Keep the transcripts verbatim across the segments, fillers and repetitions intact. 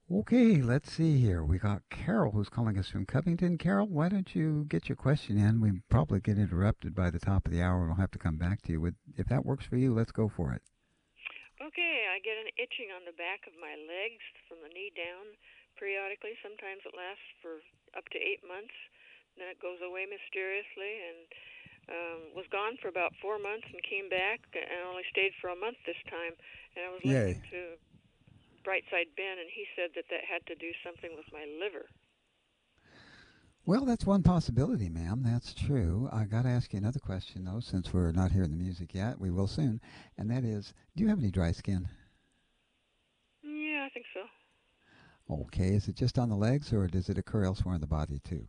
Okay, let's see here. We got Carol who's calling us from Covington. Carol, why don't you get your question in? We probably get interrupted by the top of the hour and we'll have to come back to you. With, if that works for you, let's go for it. Okay, I get an itching on the back of my legs from the knee down periodically. Sometimes it lasts for up to eight months. Then it goes away mysteriously and um, was gone for about four months and came back and only stayed for a month this time. And I was listening Yay. to Brightside Ben, and he said that that had to do something with my liver. Well, that's one possibility, ma'am. That's true. I got to ask you another question, though, since we're not hearing the music yet. We will soon. And that is, do you have any dry skin? Yeah, I think so. Okay, is it just on the legs or does it occur elsewhere in the body, too?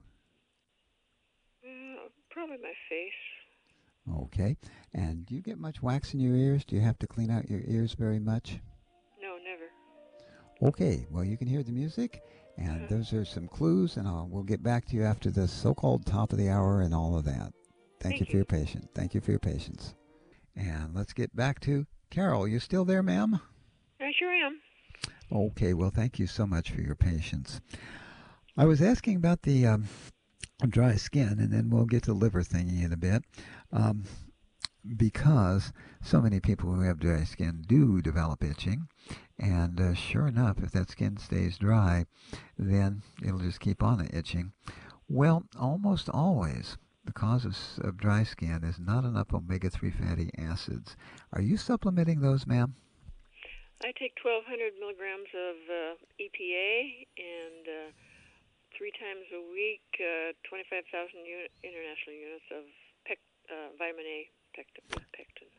Uh, probably my face. Okay. And do you get much wax in your ears? Do you have to clean out your ears very much? No, never. Okay, well, you can hear the music, and Uh-huh. those are some clues, and I'll, we'll get back to you after the so-called top of the hour and all of that. Thank you Thank for you. your patience. Thank you for your patience. And let's get back to Carol. You still there, ma'am? I sure am. Okay, well, thank you so much for your patience. I was asking about the um, dry skin, and then we'll get to the liver thingy in a bit. Um, because so many people who have dry skin do develop itching. And uh, sure enough, if that skin stays dry, then it'll just keep on itching. Well, almost always, the cause of, of dry skin is not enough omega three fatty acids. Are you supplementing those, ma'am? I take twelve hundred milligrams of uh, E P A and uh, three times a week, uh, twenty-five thousand uni- international units of pec- uh, vitamin A pectin. pectin.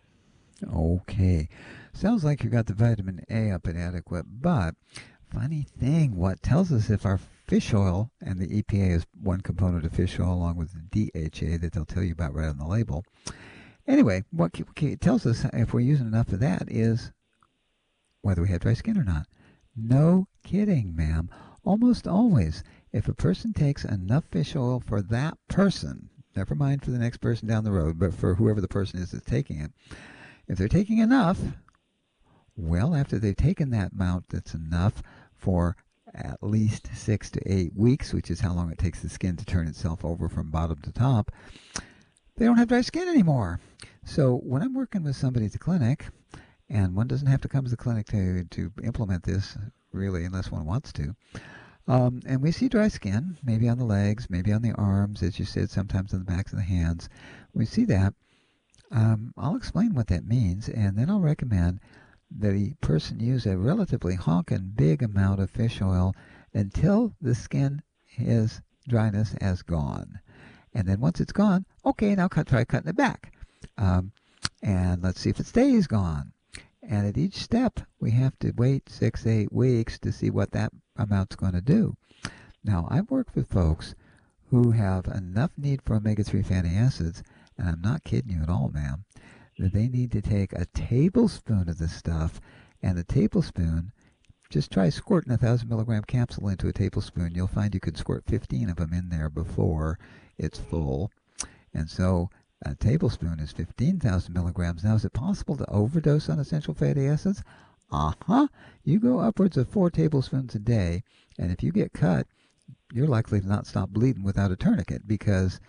Okay. Sounds like you got the vitamin A up and adequate, but funny thing, what tells us if our fish oil, and the E P A is one component of fish oil along with the D H A that they'll tell you about right on the label. Anyway, what it tells us if we're using enough of that is whether we have dry skin or not. No kidding, ma'am. Almost always, if a person takes enough fish oil for that person, never mind for the next person down the road, but for whoever the person is that's taking it, if they're taking enough, well, after they've taken that amount that's enough for at least six to eight weeks, which is how long it takes the skin to turn itself over from bottom to top, they don't have dry skin anymore. So when I'm working with somebody at the clinic, and one doesn't have to come to the clinic to, to implement this, really, unless one wants to, um, and we see dry skin, maybe on the legs, maybe on the arms, as you said, sometimes on the backs of the hands. We see that. Um, I'll explain what that means, and then I'll recommend that a person use a relatively honking big amount of fish oil until the skin is dryness has gone. And then once it's gone, okay, now cut, try cutting it back. Um, and let's see if it stays gone. And at each step, we have to wait six, eight weeks to see what that amount's going to do. Now, I've worked with folks who have enough need for omega three fatty acids, and I'm not kidding you at all, ma'am, that they need to take a tablespoon of this stuff, and a tablespoon, just try squirting a one thousand milligram capsule into a tablespoon. You'll find you could squirt fifteen of them in there before it's full. And so a tablespoon is fifteen thousand milligrams. Now, is it possible to overdose on essential fatty acids? Uh-huh. You go upwards of four tablespoons a day, and if you get cut, you're likely to not stop bleeding without a tourniquet, because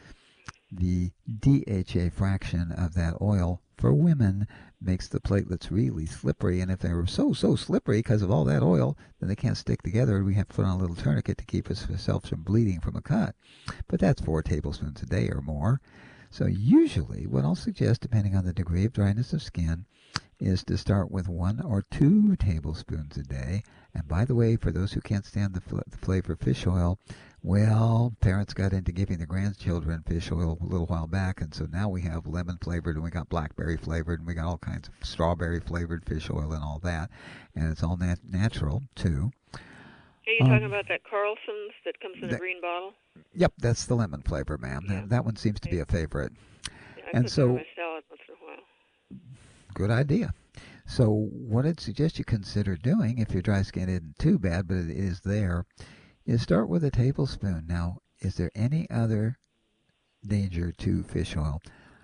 the D H A fraction of that oil for women makes the platelets really slippery, and if they're so, so slippery because of all that oil, then they can't stick together. We have to put on a little tourniquet to keep ourselves from bleeding from a cut. But that's four tablespoons a day or more. So usually what I'll suggest, depending on the degree of dryness of skin, is to start with one or two tablespoons a day. And by the way, for those who can't stand the, fl- the flavor of fish oil, well, parents got into giving their grandchildren fish oil a little while back, and so now we have lemon flavored, and we got blackberry flavored, and we got all kinds of strawberry flavored fish oil and all that, and it's all nat- natural too. Are you talking Um, about that Carlson's that comes in a that, green bottle? yep, that's the lemon flavor, ma'am. Yeah. That, that one seems to I, be a favorite. yeah, I And put that on so, my salad once in a while. good idea. So what I'd suggest you consider doing, if your dry skin isn't too bad, but it is there, is start with a tablespoon. Now, is there any other danger to fish oil?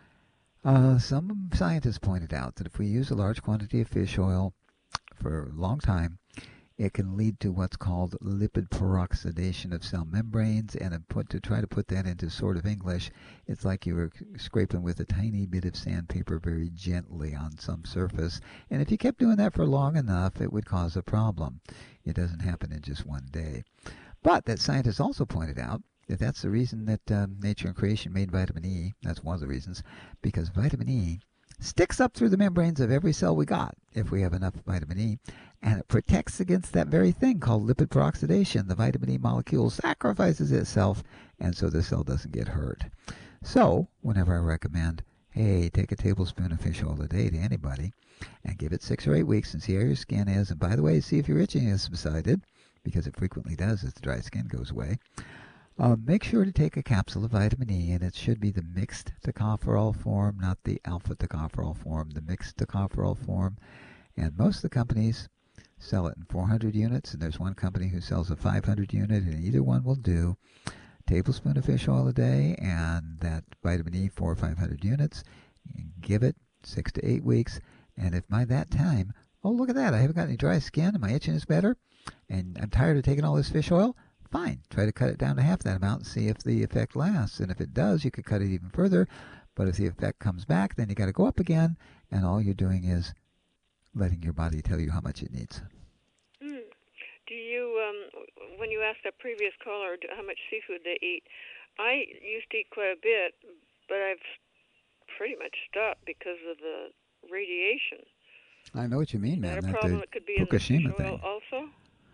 Uh, some scientists pointed out that if we use a large quantity of fish oil for a long time, it can lead to what's called lipid peroxidation of cell membranes. And put, to try to put that into sort of English, it's like you were scraping with a tiny bit of sandpaper very gently on some surface. And if you kept doing that for long enough, it would cause a problem. It doesn't happen in just one day. But that scientists also pointed out that that's the reason that um, nature and creation made vitamin E. That's one of the reasons, because vitamin E sticks up through the membranes of every cell we got if we have enough vitamin E, and it protects against that very thing called lipid peroxidation. The vitamin E molecule sacrifices itself, and so the cell doesn't get hurt. So whenever I recommend, hey, take a tablespoon of fish oil a day to anybody and give it six or eight weeks and see how your skin is, and by the way, see if your itching has subsided, because it frequently does as the dry skin goes away. Uh, make sure to take a capsule of vitamin E, and it should be the mixed tocopherol form, not the alpha tocopherol form, the mixed tocopherol form. And most of the companies sell it in four hundred units, and there's one company who sells a five hundred unit, and either one will do. A tablespoon of fish oil a day, and that vitamin E, four or five hundred units. Give it six to eight weeks, and if by that time, oh, look at that, I haven't got any dry skin, and my itching is better, and I'm tired of taking all this fish oil, fine. Try to cut it down to half that amount and see if the effect lasts. And if it does, you could cut it even further. But if the effect comes back, then you got to go up again, and all you're doing is letting your body tell you how much it needs. Mm. Do you, um, when you asked that previous caller how much seafood they eat, I used to eat quite a bit, but I've pretty much stopped because of the radiation. I know what you mean, Is man. that a That problem the that could be Fukushima in the fish oil thing. also?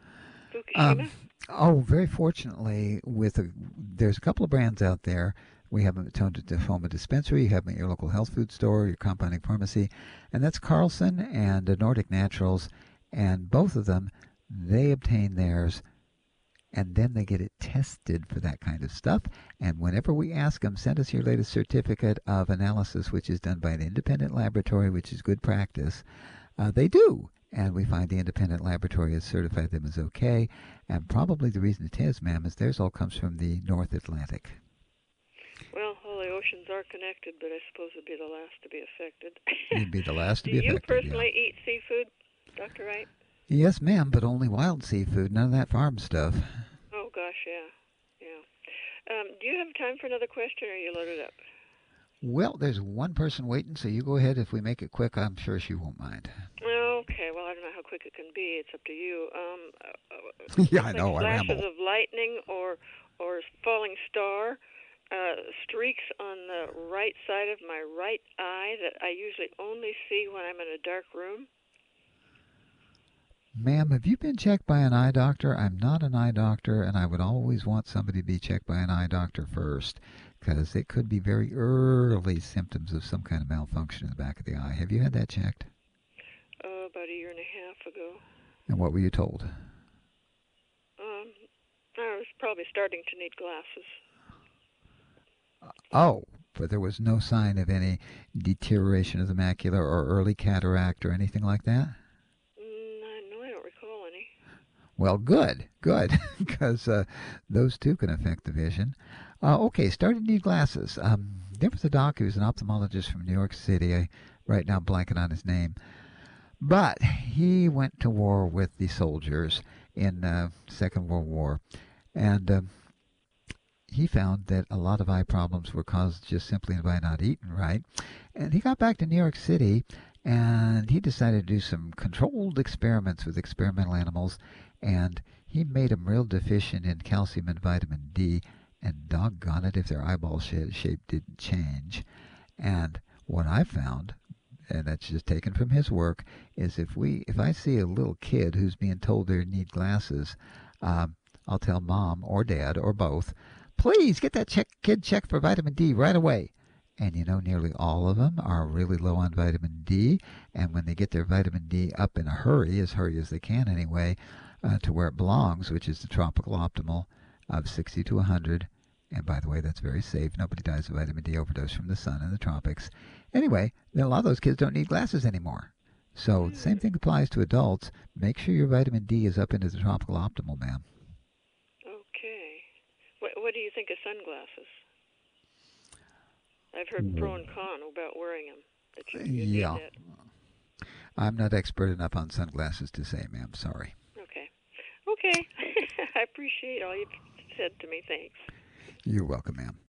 Um, Fukushima? oh, very fortunately, with a, there's a couple of brands out there. We have them at Tacoma Dispensary. You have them at your local health food store, your compounding pharmacy, and that's Carlson and uh, Nordic Naturals. And both of them, they obtain theirs, and then they get it tested for that kind of stuff. And whenever we ask them, send us your latest certificate of analysis, which is done by an independent laboratory, which is good practice, uh, they do. And we find the independent laboratory has certified them as okay. And probably the reason it is, ma'am, is theirs all comes from the North Atlantic. Well, all the oceans are connected, but I suppose it'd be the last to be affected. You'd be the last to Do be you affected, personally yeah. eat seafood, Doctor Wright? Yes, ma'am, but only wild seafood, none of that farm stuff. Oh, gosh, yeah. Yeah. Um, do you have time for another question, or are you loaded up? Well, there's one person waiting, so you go ahead. If we make it quick, I'm sure she won't mind. Okay, well, I don't know how quick it can be. It's up to you. Um, uh, Yeah, I like know, I flashes ramble. of lightning or or falling star, uh, streaks on the right side of my right eye that I usually only see when I'm in a dark room. Ma'am, have you been checked by an eye doctor? I'm not an eye doctor, and I would always want somebody to be checked by an eye doctor first, because it could be very early symptoms of some kind of malfunction in the back of the eye. Have you had that checked? Uh, about a year and a half ago. And what were you told? Um, I was probably starting to need glasses. Oh, but there was no sign of any deterioration of the macula or early cataract or anything like that? Mm, no, I don't recall any. Well, good, good, because uh, those too can affect the vision. Uh, okay, started to need glasses. Um, there was a doc who was an ophthalmologist from New York City. I right now blanking on his name. But he went to war with the soldiers in uh, Second World War, and uh, he found that a lot of eye problems were caused just simply by not eating right. And he got back to New York City, and he decided to do some controlled experiments with experimental animals, and he made them real deficient in calcium and vitamin D, and doggone it if their eyeball shape didn't change. And what I found, and that's just taken from his work, is if we if I see a little kid who's being told they need glasses, um, I'll tell mom or dad or both, please get that check, kid checked for vitamin D right away. And you know, nearly all of them are really low on vitamin D, and when they get their vitamin D up in a hurry, as hurry as they can anyway, uh, to where it belongs, which is the tropical optimal of sixty to one hundred, and by the way, that's very safe. Nobody dies of vitamin D overdose from the sun in the tropics. Anyway, then a lot of those kids don't need glasses anymore. So the same thing applies to adults. Make sure your vitamin D is up into the tropical optimal, ma'am. Okay. What, what do you think of sunglasses? I've heard pro and con about wearing them. That you, you yeah. need that. I'm not expert enough on sunglasses to say, ma'am. Sorry. Okay. Okay. I appreciate all you've said to me. Thanks. You're welcome, ma'am.